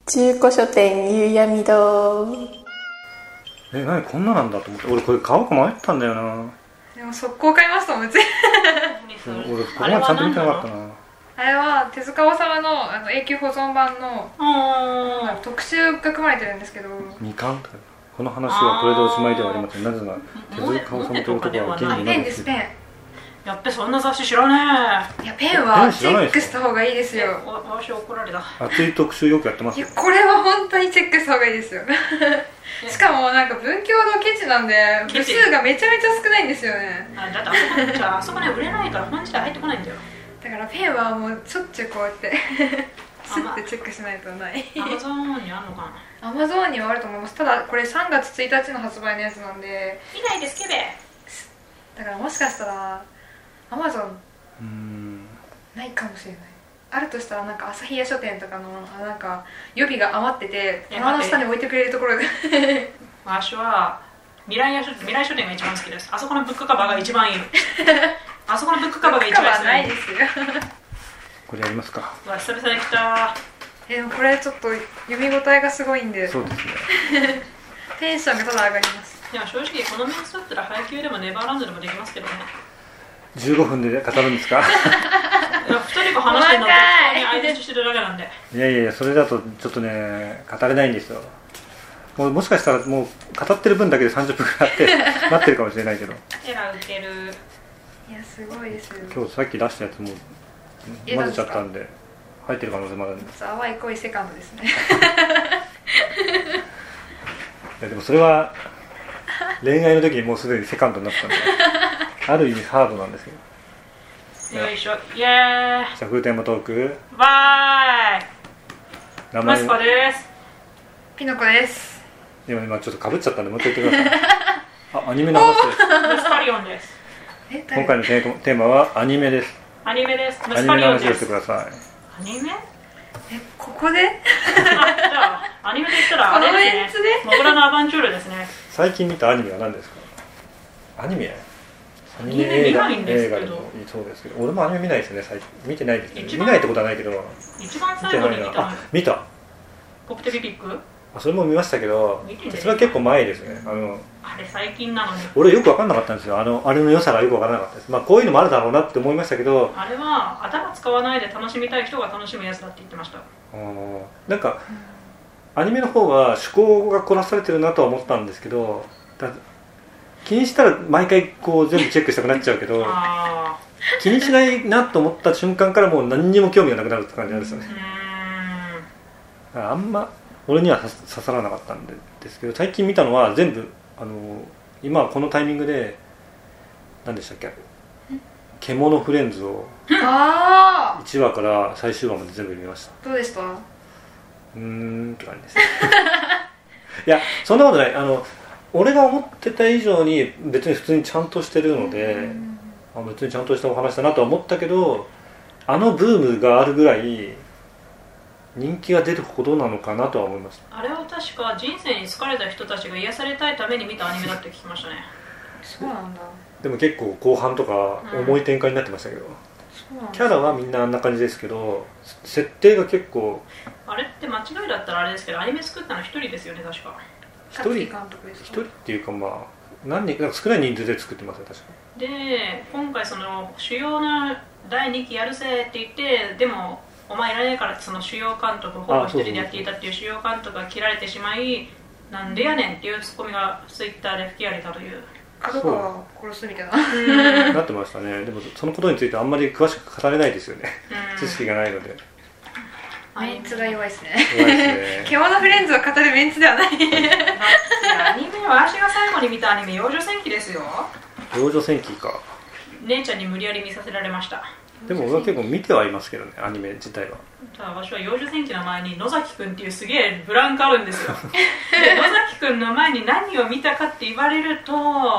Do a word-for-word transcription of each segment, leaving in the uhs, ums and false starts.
中古書店夕闇堂。 え、何こんななんだと思って、俺これ買おうか迷ったんだよな。 でも速攻買いましたもんうち俺ここまでちゃんと見てなかったな。 あれは手塚治虫 の, あの永久保存版の特集が組まれてるんですけど、 にかんとかこの話はこれでおしまいではありません。なぜなら手塚治虫という男は現にペンですペン。 やっべそんな雑誌知らねえ。いやペンはチェックした方がいいですよ。 私怒られた。 熱い特集よくやってます。 いやこれは本当にチェックした方がいいですよしかもなんか文教のケチなんで部数がめちゃめちゃ少ないんですよね。 あだってあそこじゃああそこね売れないから本自体入ってこないんだよ。 だからペンはもうしょっちゅうこうやってスッてチェックしないとない。 アマゾンにあるのかな。 アマゾンにはあると思います。ただこれさんがつついたちの発売のやつなんで見ないですけべ。 だからもしかしたらアマゾンうーんないかもしれない。あるとしたらなんか朝日屋書店とかのなんか予備が余ってて棚の下に置いてくれるところで私は未来書未来書店が一番好きです。あそこのブックカバーが一番いいあそこのブックカバーが一番いい。 ブックカバーないですよこれやりますか。 うわ久々に来た。 えでもこれちょっと読み応えがすごいんでそうですねテンションがただ上がります。 でも正直このメンツだったら配給でもネバーランドでもできますけどね。 じゅうごふんで語るんですかいやふたりが話してるのを適当に相槌してるだけなんで。 いやいやいや、それだとちょっとね語れないんですよ。もうもしかしたらもう語ってる分だけでさんじゅっぷんくらいあって待ってるかもしれないけど。 えらウケる。 いやすごいですよ。 今日さっき出したやつも混ぜちゃったんで入ってる可能性もあるんで。 淡い恋セカンドですねいやでもそれは恋愛の時にもうすでにセカンドになったんである意味ハードなんですけど。 よいしょイエーイ。 じゃあフルテーマトークバーイ。 名前マスコです。 ピノコです。 でも今ちょっとかぶっちゃったんでもう一回言ってくださいあ、アニメの話です。 メスカリオンです。 え今回のテーマはアニメです。 アニメです。メアニスカメの話をしてリオンです。 ください。 アニメ？ えここであ、じゃあアニメで言ったらあれこのメンツでですね。モグラのアバンチュールですね。 最近見たアニメは何ですか？アニメ？アニニメ見ないんですけど映画でもそうですけど、俺もアニメ見ないですね。最近見てないですね。 一番見ないってことはないけど、 一番見てないな。 最後に見たのあ、見た。 ポプテピピック？ あ、それも見ましたけど見て、ねそれは結構前ですね。あのあれ最近なのに。 俺よく分かんなかったんですよ。あのあれの良さがよく分からなかったです。まあこういうのもあるだろうなって思いましたけど、 あれは頭使わないで楽しみたい人が楽しむやつだって言ってました。 あーなんかアニメの方は趣向が凝らされてるなとは思ったんですけど、だ気にしたら毎回こう全部チェックしたくなっちゃうけどあ気にしないなと思った瞬間からもう何にも興味がなくなるって感じなんですよね。 ーうーんあんま俺には刺刺さらなかったんでですけど、最近見たのは全部あの今このタイミングで何でしたっけ、獣フレンズをあいちわから最終話まで全部見ました。 あどうでした？ うーんって感じですねいやそんなことない。あの俺が思ってた以上に別に普通にちゃんとしてるので、あ別にちゃんとしたお話だなとは思ったけど、あのブームがあるぐらい人気が出るほどなのかなとは思いました。 あれは確か人生に疲れた人たちが癒されたいために見たアニメだって聞きましたね。 そうなんだ。 でも結構後半とか重い展開になってましたけど、 そうなんだ。 キャラはみんなあんな感じですけど設定が結構あれって間違いだったらあれですけどアニメ作ったの一人ですよね確か。 一人監督ですか？ 一人っていうかまあ何人なんか少ない人数で作ってますよ確かで今回その主要なだいにきやるぜって言ってでもお前いらねえからってその主要監督ほぼ一人でやっていたっていう主要監督が切られてしまい、なんでやねんっていうツッコミがツイッターで吹き荒れたという。 角川を殺すみたいなになってましたね。でもそのことについてあんまり詳しく語れないですよね知識がないので。 メンツが弱いですね弱いですね獣フレンズを語るメンツではないだってアニメは私が最後に見たアニメ幼女戦記ですよ。 幼女戦記か。 姉ちゃんに無理やり見させられました。 でも俺は結構見てはいますけどねアニメ自体は。 ただ私は幼女戦記の前に野崎くんっていうすげえブランクあるんですよで野崎くんの前に何を見たかって言われると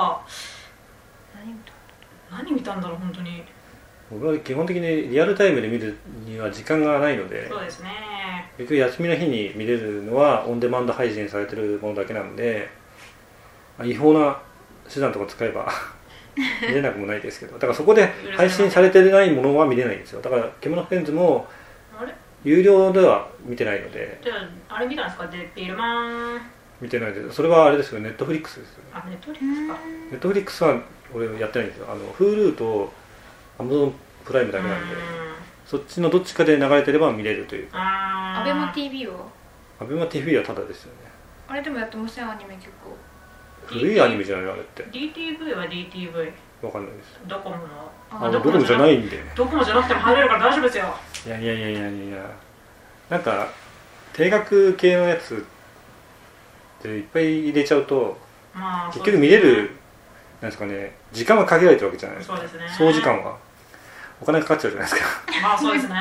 何見たんだろう本当に。 僕は基本的にリアルタイムで見るには時間がないので、 そうですね。 結局休みの日に見れるのはオンデマンド配信されてるものだけなんで、違法な手段とか使えば見れなくもないですけど、だからそこで配信されてないものは見れないんですよ。だから獣フレンズもあれ有料では見てないので。 じゃああれ見たんですか？でビルマン見てないで、それはあれですよ、ネットフリックスですよね。 あネットフリックスか。 ネットフリックスは俺やってないんですよ。あの Hulu と Amazon プライムだけなんで、そっちのどっちかで流れてれば見れるという。 あアベマ ティービー はアベマ ティービー はタダですよね。 あれでもやってませんアニメ結構。 古いアニメじゃないのあれって。 ディーティーブイ は ディーティーブイわかんないです。 ドコモのああのドコモじゃないんで。 ドコモじゃなくても入れるから大丈夫ですよ。 いやいやいやいやいやなんか定額系のやつっていっぱい入れちゃうと、 まあ、 結局見れるなんですかね、時間は限られてるわけじゃないですか。 そうですね。 総時間はお金かかっちゃうじゃないですか。 まあそうですね。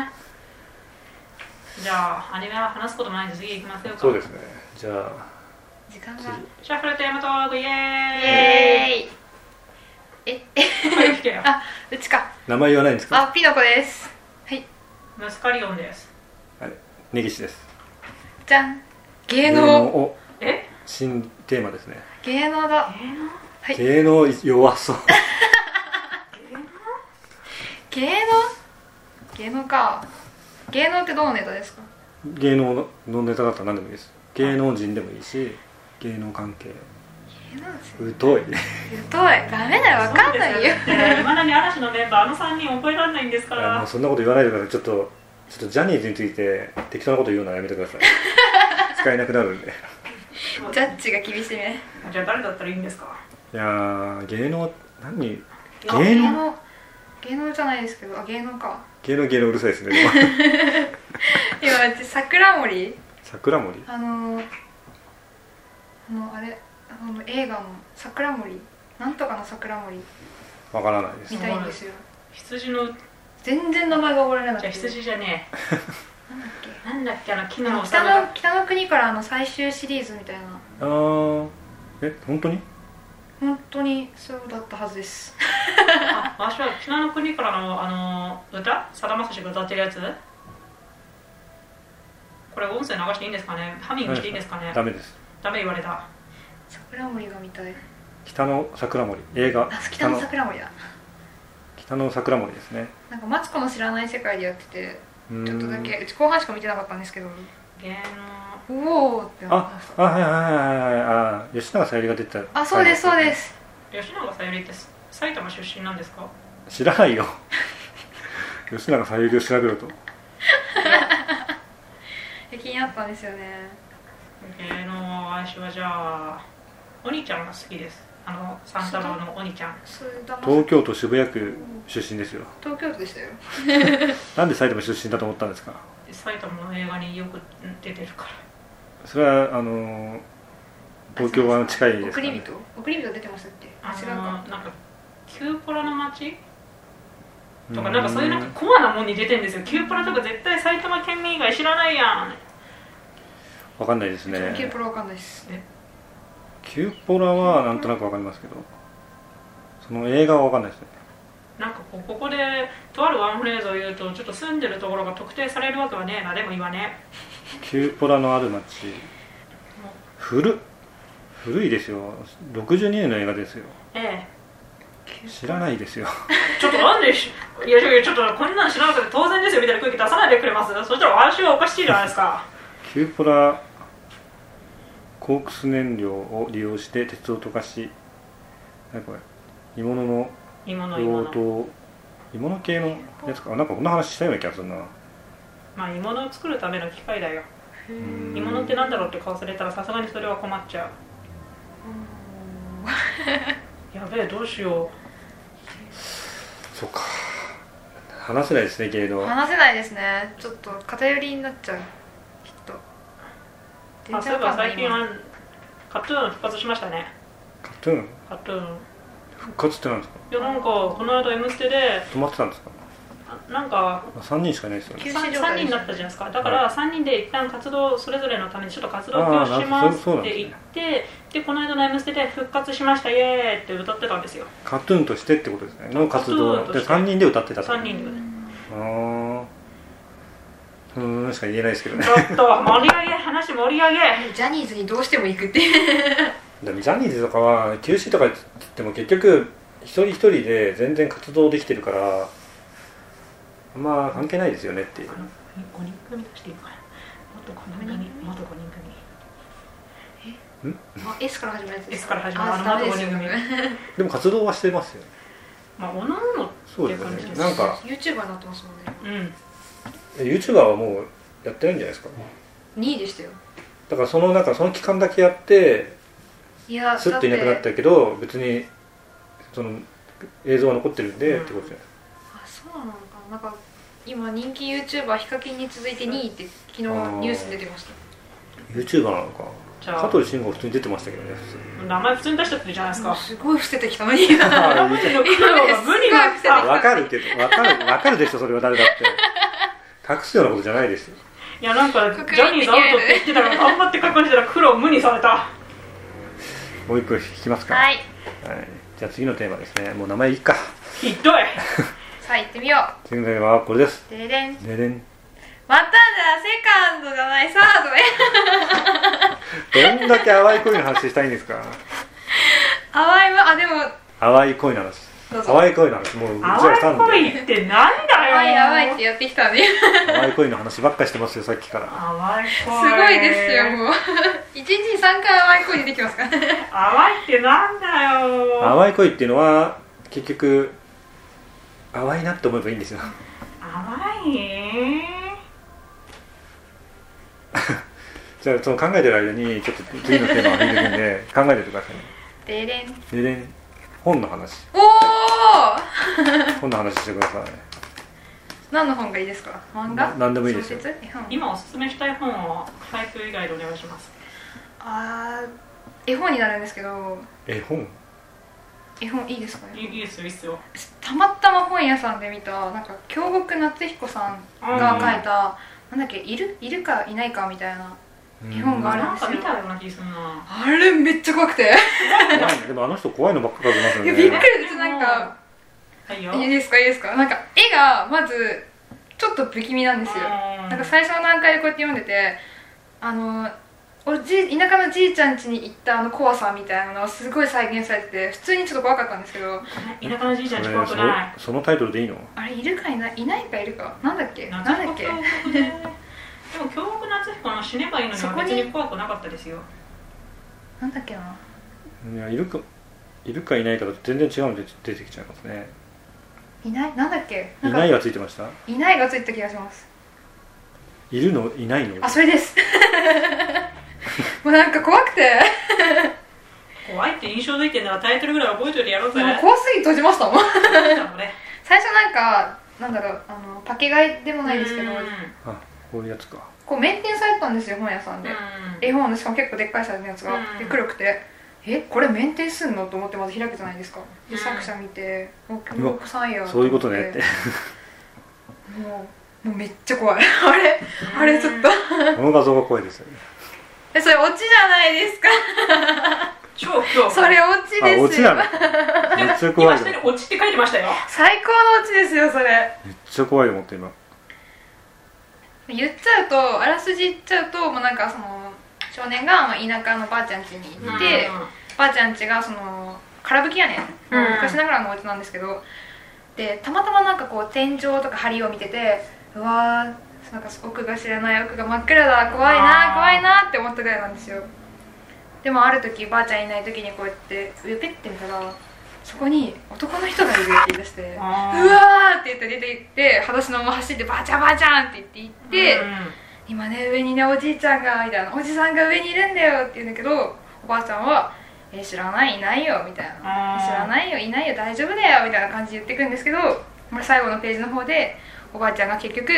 じゃあアニメは話すこともないんで次行きますよ。 そうですね。じゃあ時間が。 シャッフルテーマトークイエーイ。 イエーイ。え早く聞けよ。 あ、うちか。 名前言わないんですか？ あ、ピノコです。はい。 ムスカリオンです。 はい、根岸です。 じゃん。芸能。 をえ？ 新テーマですね。 芸能だ。 芸能？ はい。 芸能弱そう。 芸能？芸能か。芸能ってどのネタですか？ 芸能のネタだったら何でもいいです。芸能人でもいいし、芸能関係。 芸能人。 疎い。 疎い。ダメだよ、わかんないよ。 いまだに嵐のメンバーあのさんにん覚えられないんですかいやもら。 うそんなこと言わないでください。ちょっとちょっとジャニーズについて適当なこと言うのはやめてください。使えなくなるんで。 ジャッジが厳しいね。 じゃあ誰だったらいいんですか？ いやー芸能何あ芸能芸能。芸能じゃないですけど、あ、芸能か。 芸能芸能うるさいですね。でも今うち桜森。 桜森。 あのー、あのあれあの映画の桜森なんとかの桜森わからないです見。たいんですよ。 羊の全然名前が覚えられなくて。 じゃあ羊じゃねなんだっけ。 え。なんだっけあの木の北の北の国からの最終シリーズみたいな。 あーえ本当に？ 本当にそうだったはずです。 あ、私は北の国からのあの歌、さだまさしが歌ってるやつ。これ音声流していいんですかね？ハミングしていいんですかね？ ダメです。 ダメ言われた。 桜森が見たい。 北の桜森映画。 あ、北の桜森だ。 北の桜森ですね。 なんかマツコの知らない世界でやってて、 うーんちょっとだけうち後半しか見てなかったんですけど、 芸能おおってなってあました。 あはいはいはいはいあ吉永小百合が出てた。 あ、そうですそうで。す。 吉永小百合って埼玉出身なんですか？ 知らないよ。吉永小百合を調べろと。 気になったんですよね。 芸能私はじゃあお兄ちゃんが好きです。あの三太郎のお兄ちゃん。 そういう騙し東京都渋谷区出身ですよ。 東京都でしたよ。 なんで埼玉出身だと思ったんですか？ 埼玉の映画によく出てるから。 それはあの東京は近いですかね。 送り人送り人出てましたっけ？ あ違うか。 のなんかキューポラの街とかうんなんかそういうなんかコアなもんに出てるんですよ。キューポラとか絶対埼玉県民以外知らないやん。 わかんないですね。 キュープロわかんないです。 キューポラはなんとなくわかりますけど、その映画はわかんないですね。 なんかこうここでとあるワンフレーズを言うとちょっと住んでるところが特定されるわけはねえな。でも言わねキューポラのある街。古っ古いですよ。ろくじゅうにねんの映画ですよ。 え。え知らないですよ。 え。ちょっとなんでしいやいやちょっとこんなん知らなくて当然ですよみたいな空気出さないでくれます？そしたら私はおかしいじゃないですか。 キューポラコークス燃料を利用して鉄を溶かし、何これ鋳物の鋳物鋳用物。 途鋳物系のやつか。なんかこんな話したような気がするな。 まあ鋳物を作るための機械だよ。 へうん鋳物ってなんだろうって顔されたらさすがにそれは困っちゃう。やべえどうしよそうか。話せないですね芸能。 話せないですね。ちょっと偏りになっちゃう。きっと。 う。あ、そういえば最近今はカトゥーン復活しましたね。 カトゥーンカトゥーン。 復活ってなんですか？ いやなんかこの間「M ステ」で止まってたんですか？ あなんかさんにんしかいないですよね。 休止 3, 状態人になったじゃないですか。だからさんにんで一旦活動それぞれのためにちょっと活動をあー休止しますそうそうなんですねって言ってでこの間の「M ステ」で復活しましたイエーイって歌ってたんですよ。 カトゥーンとしてってことですね。の活カトゥー動でンとしてさんにんで歌ってたと。 さんにんで。 あーうーんしか言えないですけどね。 ちょっと盛り上げ話盛り上げ。 ジャニーズにどうしても行くって。 でもジャニーズとかは休止とか言っても結局一人一人で全然活動できてるからあんま関係ないですよねっていう。 ごにん組としていいのかな。元ごにん組、元ごにん組。 あ S から始まるやつです S から始まるああのダメですよ元ごにん組。 でも活動はしてますよね。 まあおのおのっていう感じです。 なんか YouTuber になってますもんね。 うん。 YouTuber はもうやってないんじゃないですか。 にいでしたよ。 だからそのなんかその期間だけやっていやスッといなくなったけど、別にその映像が残ってるんで、 うんってことじゃない。 あ、そうなのかな。なんか今人気 YouTuber ヒカキンに続いてにいって昨日ニュース出てました。 YouTuber なのか。 じゃあ香取慎吾普通に出てましたけどね、普通に。 名前普通に出しちゃってるじゃないですか。 すごい伏せてきたのにあー言っての苦労が無になっすごいた。 わかるって言って、わかる、わかるでしょ、それは誰だって。隠すようなことじゃないですよ。 いやなんかジャニーズアウトって言ってたから頑張って書かしたら苦労を無にされた。 もう一個引きますか。 はい。 はい。じゃあ次のテーマですね。もう名前いいか。 ひどい。 さあ行ってみよ次のテーマはこれです。 う。ででん。 ででん。 またじゃあセカンドじゃないサードへ。 どんだけ淡い恋の話したいんですか。 淡いまあでも淡い恋の話。 どうぞ。 淡い恋の話。もううちら淡したんで。 い恋ってなんだよ。 淡い淡いってやってきたね。 淡い恋の話ばっかりしてますよ、さっきから。 淡いす恋。 ごいですよもう。一日にさんかい淡い恋出てきますから。 淡いってなんだよ。 淡い恋っていうのは結局淡いなって思えばいいんですよ。 淡い。 じゃあその考えてる間にちょっと次のテーマを踏んでいくんで考えててくださいね。 ででん。 ででん。本の話。 おお。 本の話してください。 何の本がいいですか。漫画？ な何でもいいですよ小説？絵本？ 今おすすめしたい本を俳句以外でお願いします。 あー絵本になるんですけど、 絵本。 絵本いいですかね。 いいいですよいいですよ。 たまたま本屋さんで見たなんか京極夏彦さんが書いた、なんだっけいるいるかいないかみたいな絵本があるんなんですよ。 か見たような気するな。 あれめっちゃ怖くて。 怖いね。でもあの人怖いのばっか書きますよね。 いやびっくりです。なんかはいよ。 いいですかいいですか。なんか絵がまずちょっと不気味なんですよ。 うんなんか最初の段階でこうやって読んでて、あのおじ田舎のじいちゃん家に行ったあの怖さみたいなのがすごい再現されてて、普通にちょっと怖かったんですけど、 田舎のじいちゃんちこれ怖くない。 そそのタイトルでいいの？ あれいるかいないいないかいるかなんだっけなん夏のだっけ。 京極で。でも京極夏彦の死ねばいいのには別に怖くなかったですよ。 なんだっけな。 いやいるかいるかいないかと全然違うので出てきちゃいますね。 いないなんだっけ。 いないがついてました？ いないがついた気がします。 いるのいないの？ あ、それです。もうなんか怖くて。 怖いって印象づいてんならタイトルぐらい覚えといてやろうぜ。 もう怖すぎて閉じましたもん。 こ最初なんかなんだろうあのパケ買いでもないですけど、 あ、こういうやつか。 こうメンテンされてたんですよ本屋さんで。絵本のしかも結構でっかいサイズのやつが、 うんで黒くて、えこれメンテンすんのと思ってまず開くじゃないですか。でうん作者見て、おうわお子さんやそういうことねって。 もうもうめっちゃ怖い。あれあれちょっと。 この画像が怖いですよね。 えそれオチじゃないですか。 超恐怖。 それオチあ、 ですよ。 オチなの。めっちゃ怖いよ。 今下に落ちって書いてましたよ。 最高のオチですよそれ。 めっちゃ怖いと思って今。 言っちゃうとあらすじ言っちゃうともうなんかその少年がまあ田舎のばあちゃん家に行って、ばあちゃん家がその空吹き屋根、 うん昔ながらのお家なんですけど、でたまたまなんかこう天井とか梁を見てて、うわーなんか奥が知らない奥が真っ暗だ怖いな怖いなって思ったぐらいなんですよ。でもある時ばあちゃんいない時にこうやって上ペッて見たらそこに男の人がいるって言い出して、うわーって言って出て行って裸足のまま走ってばあちゃんばあちゃんって言って行って、今ね上にねおじいちゃんがみたいな、おじさんが上にいるんだよって言うんだけど、おばあちゃんは「え知らないいないよ」みたいな「知らないよいないよ大丈夫だよ」みたいな感じで言ってくるんですけど、まあ、最後のページの方でおばあちゃんが結局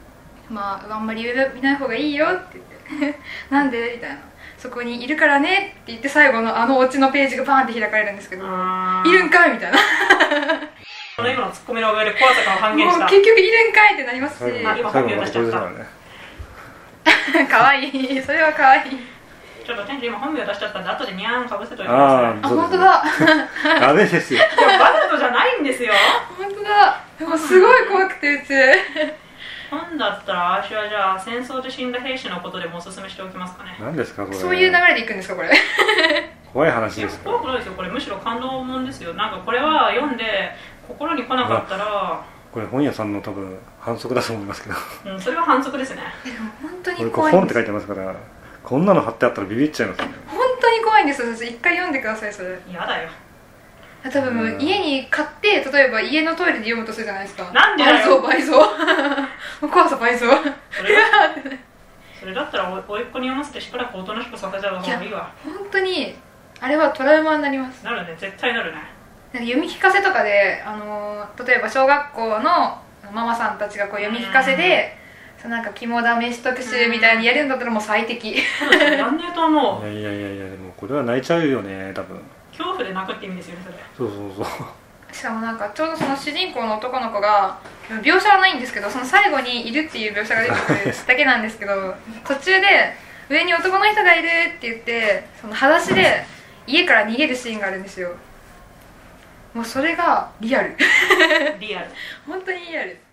「まああんまり上見ない方がいいよ」って言って「なんで?」みたいな「そこにいるからね」って言って最後のあのオチのページがバーンって開かれるんですけど「いるんかい」みたいな。 この今のツッコミの上で怖さが半減した。 もう結局いるんかいってなりますし、 最後あ今最後まで本名出しちゃったこれだからね。 かわいい、それはかわいい。 ちょっと店長今本名出しちゃったんで後でニャーンかぶせといてくだあさい。 あ、 あ、そうですね。 本当だ。 ダメですよ。 いやわざとじゃないんですよ。 本当だ。でもすごい怖くてうち。 本だったら私はじゃあ戦争で死んだ兵士のことでもおすすめしておきますかね。 何ですかこれ。 そういう流れでいくんですかこれ。 怖い話いやですか。 怖くないですよ。これむしろ感動もんですよ。なんかこれは読んで心に来なかったらこれ本屋さんの多分反則だと思いますけど、 うん、それは反則ですね。 でも本当にこれ怖いんです本って書いてますから、こんなの貼ってあったらビビっちゃいますよね。 本当に怖いんですよ。一回読んでくださいそれ。 嫌だよ。 多分もう家に買って例えば家のトイレで読むとするじゃないですか。 なんでだよ。 倍増倍増もう怖さ倍増。 それだそれだったらおいっ子に読ませてしばらくおとなしくさせた方がいいわ。 本当にあれはトラウマになります。 なるね、絶対なるね。 なんか読み聞かせとかで、あのー、例えば小学校のママさんたちがこう読み聞かせで、そのなんか肝試し特集みたいにやるんだったらもう最適。 そうですね、やんねえと思う。 いやいやいやいや、でもこれは泣いちゃうよね多分。 恐怖で泣くって意味ですよね、それ。 そうそうそう。 しかもなんかちょうどその主人公の男の子が描写はないんですけど、その最後にいるっていう描写が出てくるだけなんですけど途中で上に男の人がいるって言ってその裸足で家から逃げるシーンがあるんですよ。もうそれがリアルリアル。 本当にリアル。